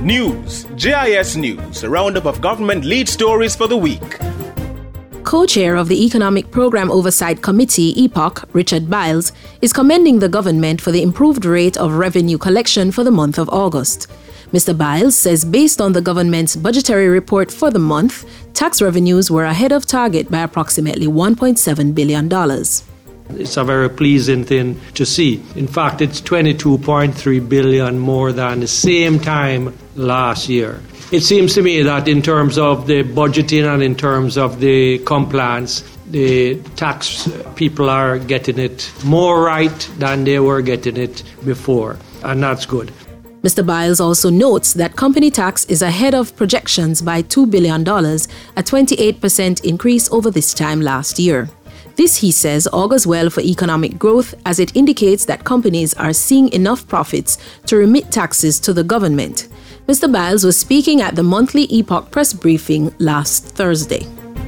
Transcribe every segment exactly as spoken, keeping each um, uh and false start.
News, J I S News, a roundup of government lead stories for the week. Co-chair of the Economic Program Oversight Committee, E P O C, Richard Biles, is commending the government for the improved rate of revenue collection for the month of August. Mister Biles says based on the government's budgetary report for the month, tax revenues were ahead of target by approximately one point seven billion dollars. It's a very pleasing thing to see. In fact, it's twenty-two point three billion dollars more than the same time last year. It seems to me that in terms of the budgeting and in terms of the compliance, the tax people are getting it more right than they were getting it before, and that's good. Mister Biles also notes that company tax is ahead of projections by two billion dollars, a twenty-eight percent increase over this time last year. This, he says, augurs well for economic growth as it indicates that companies are seeing enough profits to remit taxes to the government. Mister Biles was speaking at the monthly E P O C press briefing last Thursday.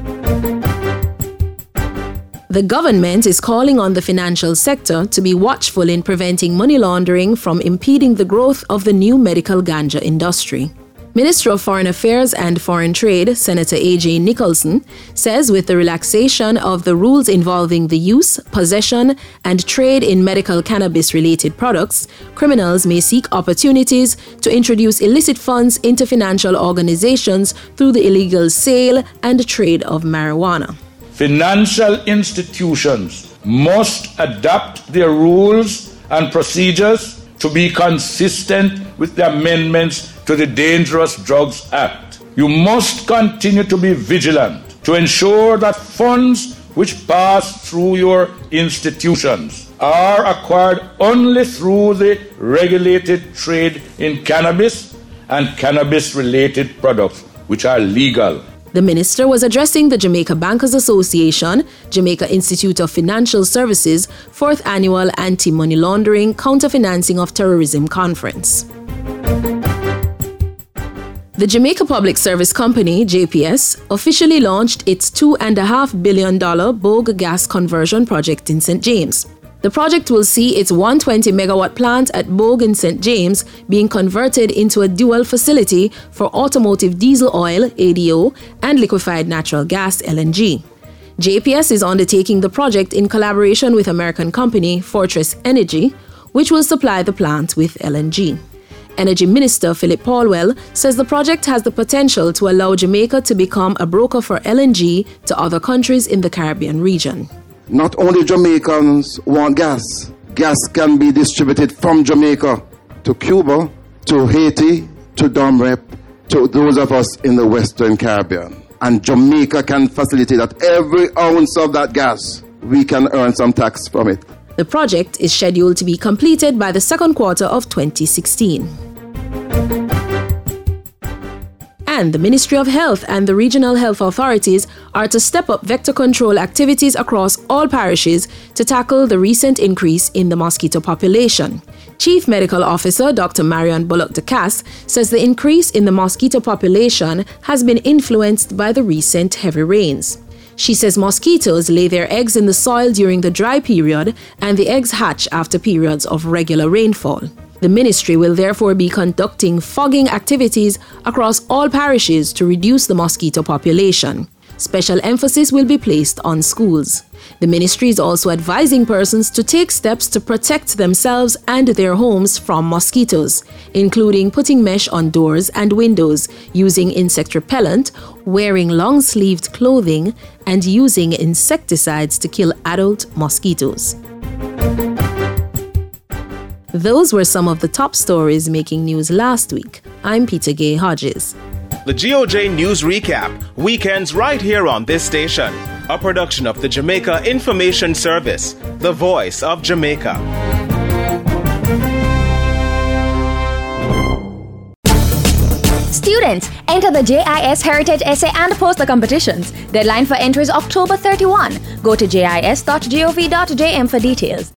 The government is calling on the financial sector to be watchful in preventing money laundering from impeding the growth of the new medical ganja industry. Minister of Foreign Affairs and Foreign Trade, Senator A J Nicholson, says with the relaxation of the rules involving the use, possession, and trade in medical cannabis-related products, criminals may seek opportunities to introduce illicit funds into financial organizations through the illegal sale and trade of marijuana. Financial institutions must adapt their rules and procedures to be consistent with the amendments to the Dangerous Drugs Act. You must continue to be vigilant to ensure that funds which pass through your institutions are acquired only through the regulated trade in cannabis and cannabis-related products, which are legal. The minister was addressing the Jamaica Bankers Association, Jamaica Institute of Financial Services, fourth Annual Anti-Money Laundering, Counter-Financing of Terrorism Conference. The Jamaica Public Service Company, J P S, officially launched its two point five billion dollars Bogue gas conversion project in Saint James. The project will see its one hundred twenty megawatt plant at Bogue in Saint James being converted into a dual facility for automotive diesel oil, A D O, and liquefied natural gas, L N G. J P S is undertaking the project in collaboration with American company Fortress Energy, which will supply the plant with L N G. Energy Minister Philip Paulwell says the project has the potential to allow Jamaica to become a broker for L N G to other countries in the Caribbean region. Not only Jamaicans want gas, gas can be distributed from Jamaica to Cuba, to Haiti, to Domrep, to those of us in the Western Caribbean. And Jamaica can facilitate that every ounce of that gas, we can earn some tax from it. The project is scheduled to be completed by the second quarter of twenty sixteen. And the Ministry of Health and the regional health authorities are to step up vector control activities across all parishes to tackle the recent increase in the mosquito population. Chief Medical Officer Doctor Marion Bullock de Cass says the increase in the mosquito population has been influenced by the recent heavy rains. She says mosquitoes lay their eggs in the soil during the dry period and the eggs hatch after periods of regular rainfall. The ministry will therefore be conducting fogging activities across all parishes to reduce the mosquito population. Special emphasis will be placed on schools. The ministry is also advising persons to take steps to protect themselves and their homes from mosquitoes, including putting mesh on doors and windows, using insect repellent, wearing long-sleeved clothing, and using insecticides to kill adult mosquitoes. Those were some of the top stories making news last week. I'm Peter Gay Hodges. The G O J News Recap, weekends right here on this station. A production of the Jamaica Information Service, the voice of Jamaica. Students, enter the J I S Heritage Essay and Poster Competitions. Deadline for entry is October thirty-first. Go to jis dot gov dot j m for details.